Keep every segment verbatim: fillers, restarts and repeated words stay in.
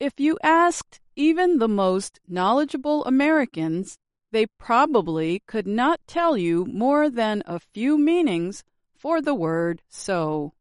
If you asked even the most knowledgeable Americans, they probably could not tell you more than a few meanings for the word so.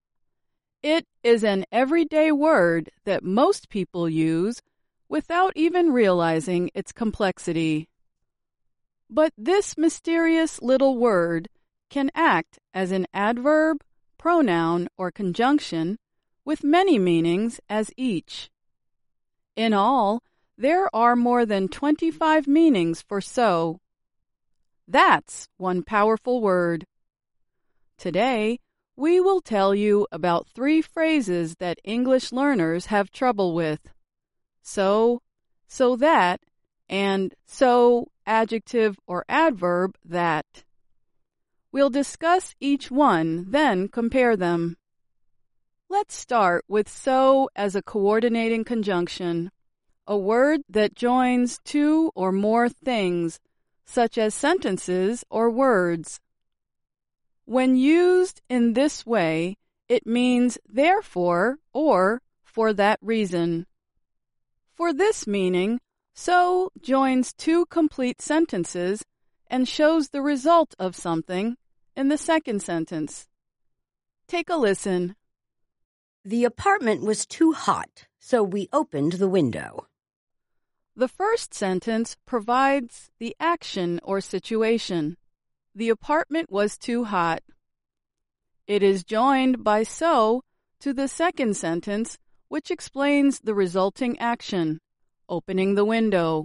It is an everyday word that most people use without even realizing its complexity. But this mysterious little word can act as an adverb, pronoun, or conjunction with many meanings as each. In all, there are more than twenty-five meanings for so. That's one powerful word. Today, we will tell you about three phrases that English learners have trouble with. So, so that, and so, adjective or adverb, that. We'll discuss each one, then compare them. Let's start with so as a coordinating conjunction, a word that joins two or more things, such as sentences or words. When used in this way, it means therefore or for that reason. For this meaning, so joins two complete sentences and shows the result of something in the second sentence. Take a listen. The apartment was too hot, so we opened the window. The first sentence provides the action or situation. The apartment was too hot. It is joined by so to the second sentence, which explains the resulting action, opening the window.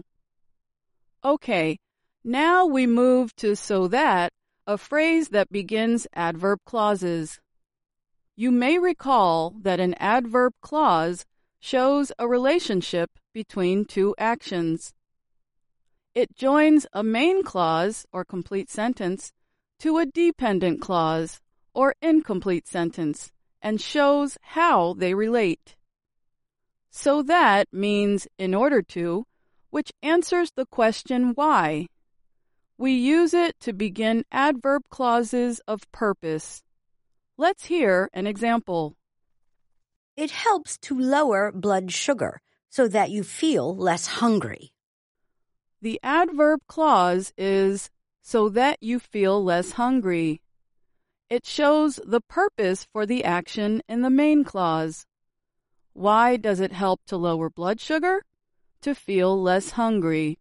Okay, now we move to so that, a phrase that begins adverb clauses. You may recall that an adverb clause shows a relationship between two actions. It joins a main clause or complete sentence to a dependent clause or incomplete sentence and shows how they relate. So that means in order to, which answers the question why. We use it to begin adverb clauses of purpose. Let's hear an example. It helps to lower blood sugar so that you feel less hungry. The adverb clause is so that you feel less hungry. It shows the purpose for the action in the main clause. Why does it help to lower blood sugar? To feel less hungry.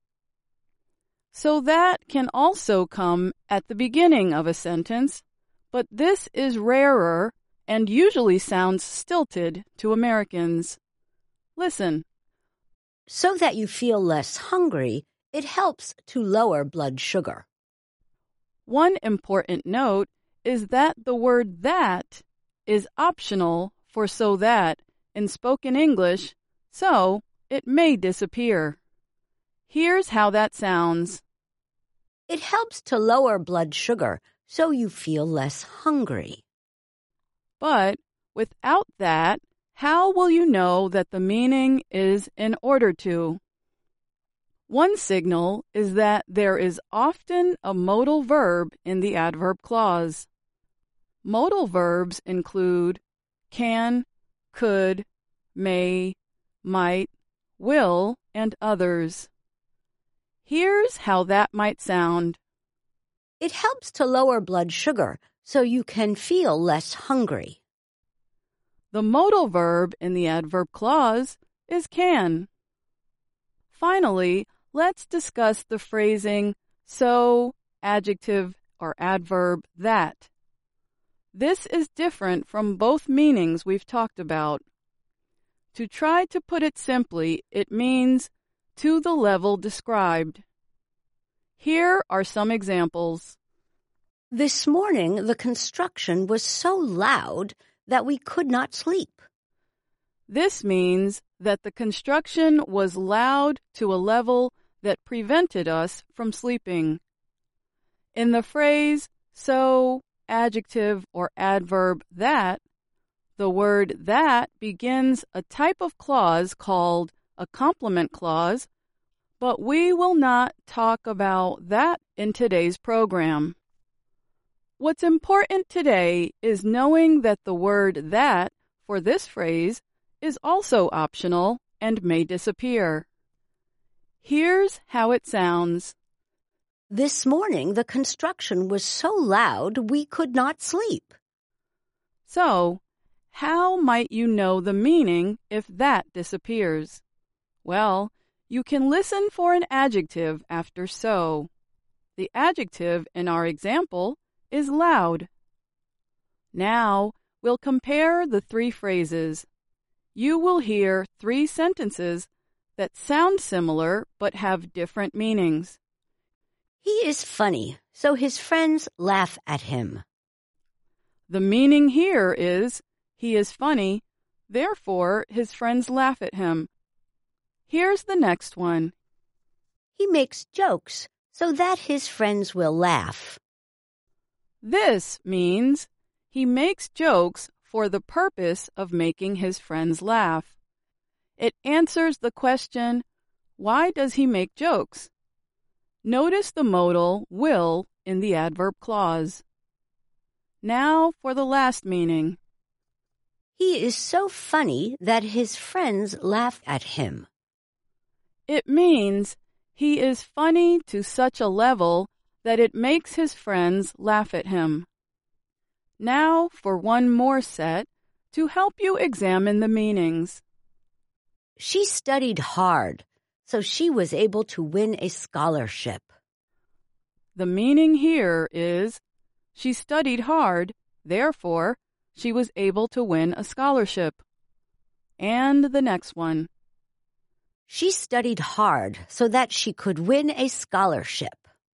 So that can also come at the beginning of a sentence, but this is rarer and usually sounds stilted to Americans. Listen. So that you feel less hungry, it helps to lower blood sugar. One important note is that the word that is optional for so that in spoken English, so it may disappear. Here's how that sounds. It helps to lower blood sugar so you feel less hungry. But without that, how will you know that the meaning is in order to? One signal is that there is often a modal verb in the adverb clause. Modal verbs include can, could, may, might, will, and others. Here's how that might sound. It helps to lower blood sugar so you can feel less hungry. The modal verb in the adverb clause is can. Finally, let's discuss the phrasing so, adjective, or adverb, that. This is different from both meanings we've talked about. To try to put it simply, it means to the level described. Here are some examples. This morning, the construction was so loud that we could not sleep. This means that the construction was loud to a level that prevented us from sleeping. In the phrase so, adjective, or adverb, that, the word that begins a type of clause called a complement clause, but we will not talk about that in today's program. What's important today is knowing that the word that for this phrase is also optional and may disappear. Here's how it sounds. This morning the construction was so loud we could not sleep. So, how might you know the meaning if that disappears? Well, you can listen for an adjective after so. The adjective in our example is loud. Now, we'll compare the three phrases. You will hear three sentences that sound similar but have different meanings. He is funny, so his friends laugh at him. The meaning here is, he is funny, therefore his friends laugh at him. Here's the next one. He makes jokes so that his friends will laugh. This means he makes jokes for the purpose of making his friends laugh. It answers the question, why does he make jokes? Notice the modal will in the adverb clause. Now for the last meaning. He is so funny that his friends laugh at him. It means he is funny to such a level that it makes his friends laugh at him. Now for one more set to help you examine the meanings. She studied hard, so she was able to win a scholarship. The meaning here is, she studied hard, therefore she was able to win a scholarship. And the next one. She studied hard so that she could win a scholarship.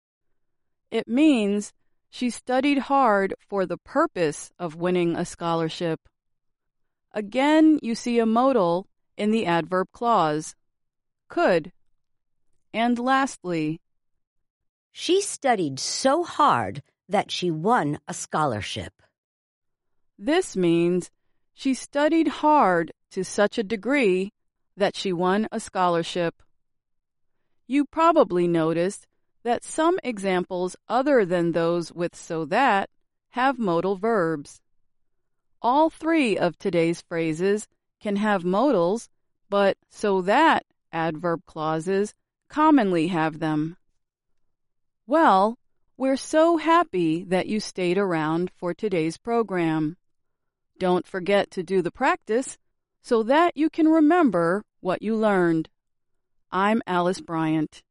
It means she studied hard for the purpose of winning a scholarship. Again, you see a modal in the adverb clause, could. And lastly, she studied so hard that she won a scholarship. This means she studied hard to such a degree that she won a scholarship. You probably noticed that some examples other than those with so that have modal verbs. All three of today's phrases can have modals, but so that adverb clauses commonly have them. Well, we're so happy that you stayed around for today's program. Don't forget to do the practice so that you can remember what you learned. I'm Alice Bryant.